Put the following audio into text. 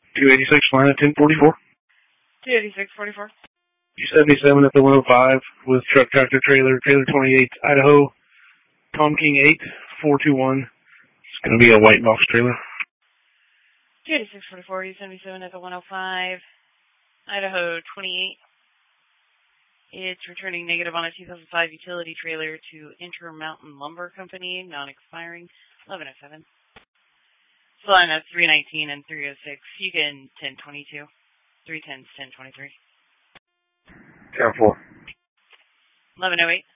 286, line at 1044. 286-44. 277 at the 105 with truck, tractor, trailer 28, Idaho, Tom King 8, 421. It's going to be a white box trailer. 286-44, 277 at the 105, Idaho 28. It's returning negative on a 2005 utility trailer to Intermountain Lumber Company, non-expiring, 1107. So line that's 319 and 306. You can 1022. 310's 1023. 10-4. 1108.